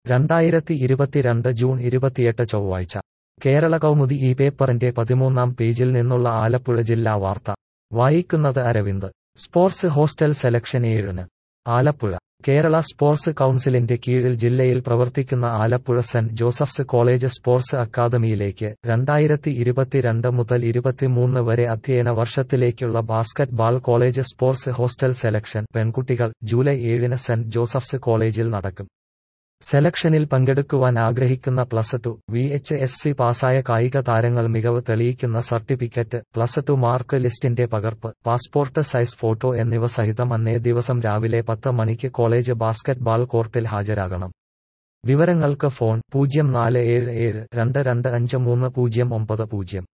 2022 June 28 ചൊവ്വാഴ്ച കേരള കൗമുദി ഈ പേപ്പറിന്റെ 13-ാം പേജിൽ നിന്നുള്ള ആലപ്പുഴ ജില്ലാ വാർത്ത വായിക്കുന്നത് അരവിന്ദ്. സ്പോർട്സ് ഹോസ്റ്റൽ സെലക്ഷൻ 7-ന്. ആലപ്പുഴ കേരള സ്പോർട്സ് കൗൺസിലിന്റെ കീഴിൽ ജില്ലയിൽ പ്രവർത്തിക്കുന്ന ആലപ്പുഴ സെന്റ് ജോസഫ്സ് കോളേജ് സ്പോർട്സ് അക്കാദമിയിലേക്ക് 2022 മുതൽ 23 വരെ അധ്യയന വർഷത്തിലേക്കുള്ള basketball college sports hostel selection പെൺകുട്ടികൾ ജൂലൈ 7-ന് സെന്റ് ജോസഫ്സ് കോളേജിൽ നടക്കും. സെലക്ഷനിൽ പങ്കെടുക്കുവാൻ ആഗ്രഹിക്കുന്ന +2, VHSC പാസായ കായിക താരങ്ങൾ മികവ് തെളിയിക്കുന്ന സർട്ടിഫിക്കറ്റ്, +2 മാർക്ക് ലിസ്റ്റിന്റെ പകർപ്പ്, പാസ്പോർട്ട് സൈസ് ഫോട്ടോ എന്നിവ സഹിതം അന്നേ ദിവസം രാവിലെ 10 മണിക്ക് കോളേജ് ബാസ്കറ്റ് ബാൾ കോർട്ടിൽ ഹാജരാകണം. വിവരങ്ങൾക്ക് ഫോൺ 047722253090.